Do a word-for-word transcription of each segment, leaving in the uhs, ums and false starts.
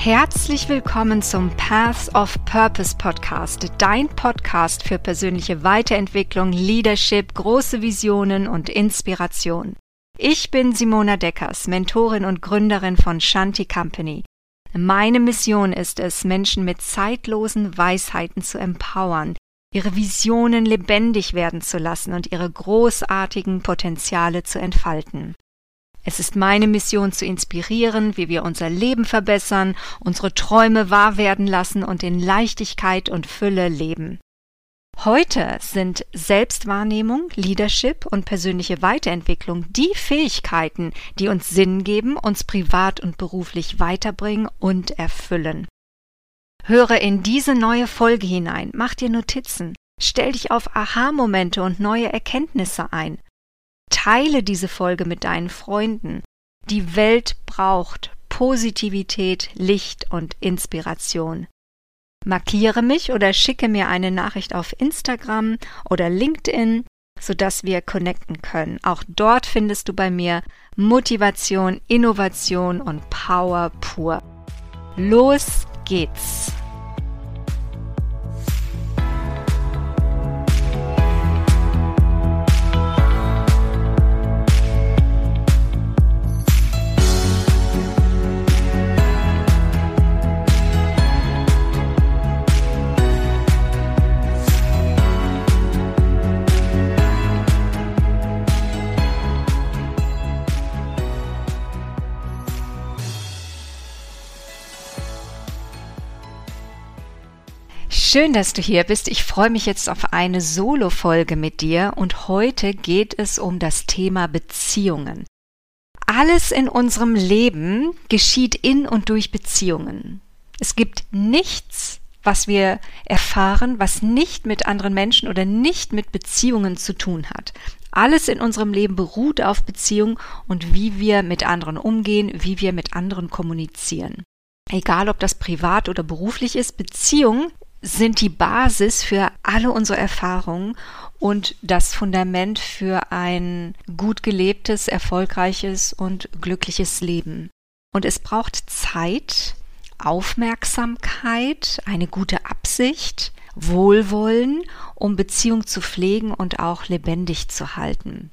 Herzlich willkommen zum Paths of Purpose Podcast, dein Podcast für persönliche Weiterentwicklung, Leadership, große Visionen und Inspiration. Ich bin Simona Deckers, Mentorin und Gründerin von Shanti Company. Meine Mission ist es, Menschen mit zeitlosen Weisheiten zu empowern, ihre Visionen lebendig werden zu lassen und ihre großartigen Potenziale zu entfalten. Es ist meine Mission zu inspirieren, wie wir unser Leben verbessern, unsere Träume wahr werden lassen und in Leichtigkeit und Fülle leben. Heute sind Selbstwahrnehmung, Leadership und persönliche Weiterentwicklung die Fähigkeiten, die uns Sinn geben, uns privat und beruflich weiterbringen und erfüllen. Höre in diese neue Folge hinein, mach dir Notizen, stell dich auf Aha-Momente und neue Erkenntnisse ein. Teile diese Folge mit deinen Freunden. Die Welt braucht Positivität, Licht und Inspiration. Markiere mich oder schicke mir eine Nachricht auf Instagram oder LinkedIn, sodass wir connecten können. Auch dort findest du bei mir Motivation, Innovation und Power pur. Los geht's! Schön, dass du hier bist. Ich freue mich jetzt auf eine Solo-Folge mit dir und heute geht es um das Thema Beziehungen. Alles in unserem Leben geschieht in und durch Beziehungen. Es gibt nichts, was wir erfahren, was nicht mit anderen Menschen oder nicht mit Beziehungen zu tun hat. Alles in unserem Leben beruht auf Beziehungen und wie wir mit anderen umgehen, wie wir mit anderen kommunizieren. Egal, ob das privat oder beruflich ist, Beziehungen sind die Basis für alle unsere Erfahrungen und das Fundament für ein gut gelebtes, erfolgreiches und glückliches Leben. Und es braucht Zeit, Aufmerksamkeit, eine gute Absicht, Wohlwollen, um Beziehung zu pflegen und auch lebendig zu halten.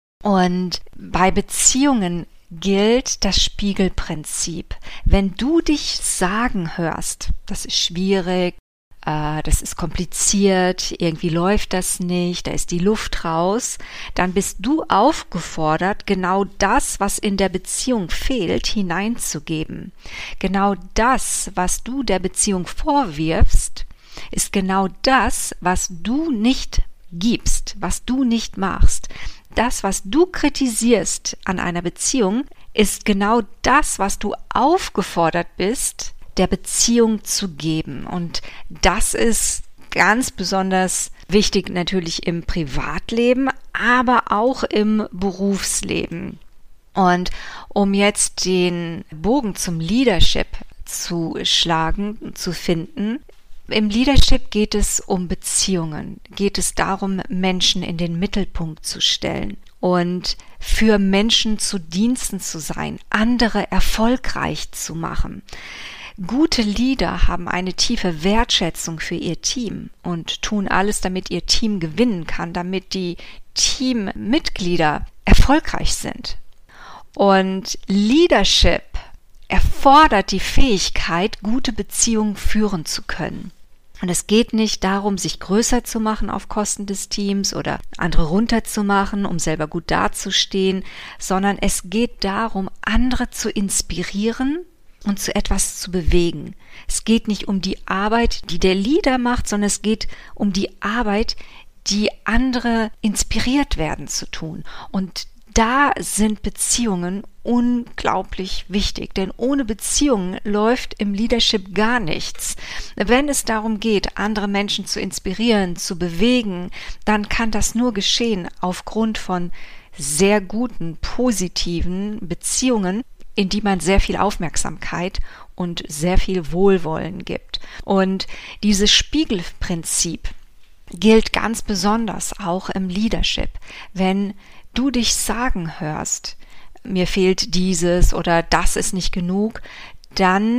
Und bei Beziehungen gilt das Spiegelprinzip. Wenn du dich sagen hörst, das ist schwierig, das ist kompliziert, irgendwie läuft das nicht, da ist die Luft raus, dann bist du aufgefordert, genau das, was in der Beziehung fehlt, hineinzugeben. Genau das, was du der Beziehung vorwirfst, ist genau das, was du nicht gibst, was du nicht machst. Das, was du kritisierst an einer Beziehung, ist genau das, was du aufgefordert bist, der Beziehung zu geben. Und das ist ganz besonders wichtig natürlich im Privatleben, aber auch im Berufsleben. Und um jetzt den Bogen zum Leadership zu schlagen, zu finden, im Leadership geht es um Beziehungen, geht es darum, Menschen in den Mittelpunkt zu stellen und für Menschen zu Diensten zu sein, andere erfolgreich zu machen. Gute Leader haben eine tiefe Wertschätzung für ihr Team und tun alles, damit ihr Team gewinnen kann, damit die Teammitglieder erfolgreich sind. Und Leadership erfordert die Fähigkeit, gute Beziehungen führen zu können. Und es geht nicht darum, sich größer zu machen auf Kosten des Teams oder andere runterzumachen, um selber gut dazustehen, sondern es geht darum, andere zu inspirieren und zu etwas zu bewegen. Es geht nicht um die Arbeit, die der Leader macht, sondern es geht um die Arbeit, die andere inspiriert werden zu tun. Und da sind Beziehungen unglaublich wichtig, denn ohne Beziehungen läuft im Leadership gar nichts. Wenn es darum geht, andere Menschen zu inspirieren, zu bewegen, dann kann das nur geschehen aufgrund von sehr guten, positiven Beziehungen, in die man sehr viel Aufmerksamkeit und sehr viel Wohlwollen gibt. Und dieses Spiegelprinzip gilt ganz besonders auch im Leadership. Wenn du dich sagen hörst, mir fehlt dieses oder das ist nicht genug, dann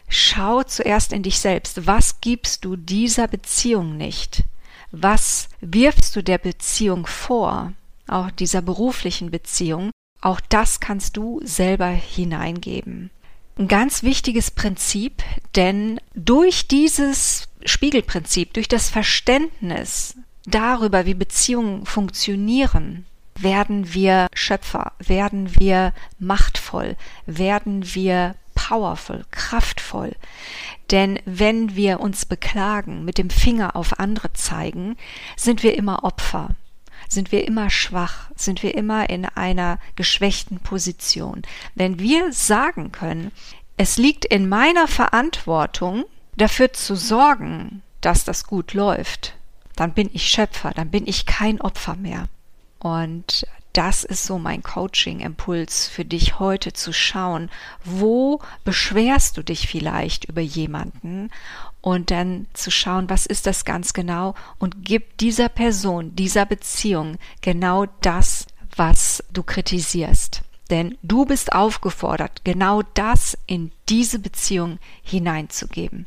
schau zuerst in dich selbst. Was gibst du dieser Beziehung nicht? Was wirfst du der Beziehung vor? Auch dieser beruflichen Beziehung. Auch das kannst du selber hineingeben. Ein ganz wichtiges Prinzip, denn durch dieses Spiegelprinzip, durch das Verständnis darüber, wie Beziehungen funktionieren, werden wir Schöpfer, werden wir machtvoll, werden wir powerful, kraftvoll. Denn wenn wir uns beklagen, mit dem Finger auf andere zeigen, sind wir immer Opfer, sind wir immer schwach, sind wir immer in einer geschwächten Position. Wenn wir sagen können, es liegt in meiner Verantwortung, dafür zu sorgen, dass das gut läuft, dann bin ich Schöpfer, dann bin ich kein Opfer mehr. Und das ist so mein Coaching-Impuls für dich heute, zu schauen, wo beschwerst du dich vielleicht über jemanden, und dann zu schauen, was ist das ganz genau, und gib dieser Person, dieser Beziehung genau das, was du kritisierst. Denn du bist aufgefordert, genau das in diese Beziehung hineinzugeben.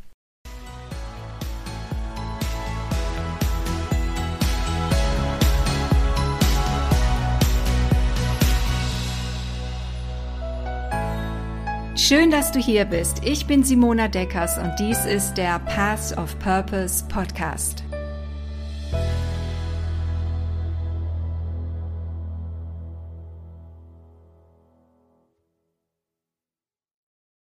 Schön, dass du hier bist. Ich bin Simona Deckers und dies ist der Paths of Purpose Podcast.